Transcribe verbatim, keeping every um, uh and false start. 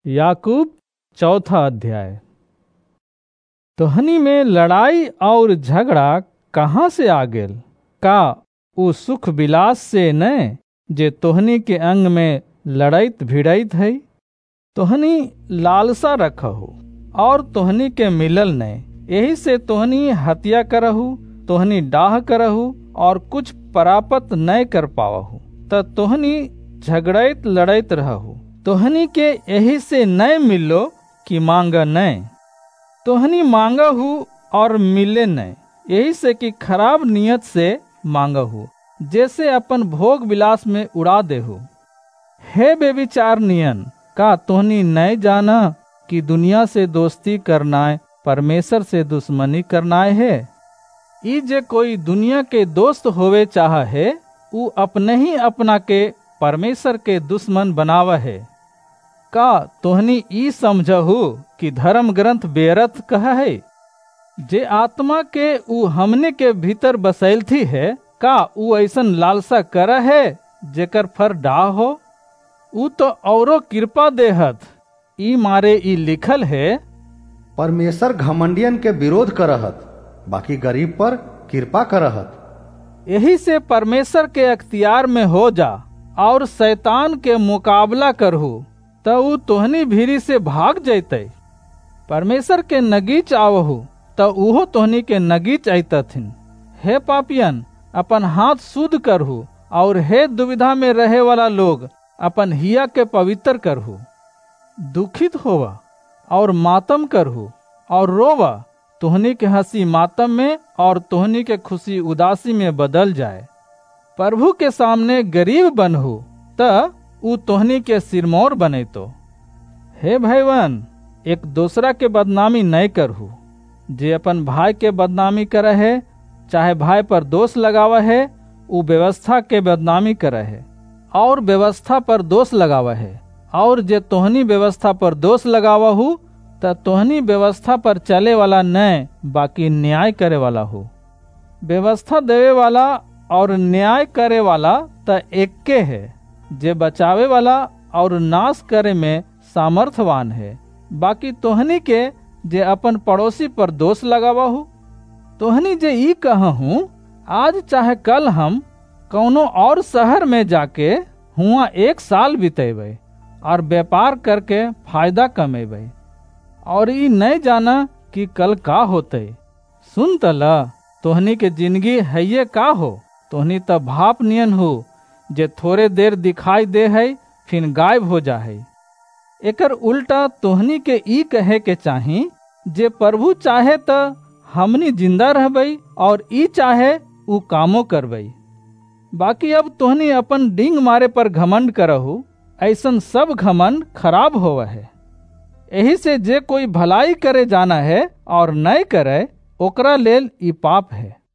याकूब चौथा अध्याय। तोहनी में लड़ाई और झगड़ा कहाँ से आ गेल? का उ सुख विलास से न जे तोहनी के अंग में लड़ैत भिड़ैत है? तोहनी लालसा रखहु और तोहनी के मिलल न, यही से तोहनी हत्या करहु, तोहनी डाह करहु और कुछ प्राप्त न कर पावहु, त तोहनी झगड़ैत लड़ैत रहहु। तोहनी के यही से न मिलो कि मांग न, तोहनी मांगहु और मिले न, यही से कि खराब नियत से मांगहु, जैसे अपन भोग विलास में उड़ा देहु। हे बेविचार नियन, का तोहनी न जाना कि दुनिया से दोस्ती करनाय परमेश्वर से दुश्मनी करनाय है? ई जे कोई दुनिया के दोस्त होवे चाह है, उ अपने ही अपना के परमेश्वर के दुश्मन बनाव है। का तोहनी ई समझहु कि धर्म ग्रंथ बेअर्थ कहा है? जे आत्मा के उ हमने के भीतर बसैल थी है, का उ ऐसन लालसा कर है जेकर फर डाह हो? उ तो औरो कृपा देहत, ई मारे ई लिखल है, परमेश्वर घमंडियन के विरोध करहत, बाकी गरीब पर कृपा करहत। यही से परमेश्वर के अख्तियार में हो जा और शैतान के मुकाबला करहु, त उ तोहनी भीरी से भाग जैते। परमेश्वर के नगीच आवहु, त उहो तोहनी के नगीच अइतथिन। हे पापियन, अपन हाथ शुद्ध करहु, और हे दुविधा में रहे वाला लोग, अपन हिया के पवित्र करहु। दुखित होवा और मातम करहु और रोवा, तोहनी के हंसी मातम में और तोहनी के खुशी उदासी में बदल जाए। प्रभु के सामने गरीब बनहु, त उ तोहनी के सिरमौर बने। तो हे भाईवन, एक दूसरा के बदनामी नहीं करहु। जे अपन भाई के बदनामी करे है, चाहे भाई पर दोष लगावा है, उ व्यवस्था के बदनामी करे है और व्यवस्था पर दोष लगावा है। और जे तोहनी व्यवस्था पर दोष लगावहु, त तोहनी व्यवस्था पर चले वाला न, बाकी न्याय करे वाला हो। व्यवस्था देवे वाला और न्याय करे वाला त एके है। जे बचावे वाला और नाश करे में सामर्थवान है। बाकी तोहनी के जे अपन पड़ोसी पर दोष लगावहु, तोहनी जे ई कहूँ, आज चाहे कल हम कौनो और शहर में जाके हुआ एक साल बितेबे और व्यापार करके फायदा कमेबे, और ई नहीं जाना कि कल का होते। सुन तला, तोहनी के जिंदगी है ये का हो? तोहनी त भाप नियन हो, जे थोड़े देर दिखाई दे है फिर गायब हो जा है। एकर उल्टा तोहनी के ई कहे के चाही, जे प्रभु चाहे त हमनी जिंदा रहबै और ई चाहे उ कामो करबै। बाकी अब तोहनी अपन डिंग मारे पर घमंड करहु, ऐसन सब घमंड खराब होवा है। यही से जे कोई भलाई करे जाना है और नहीं करे, ओकरा लेल ई पाप है।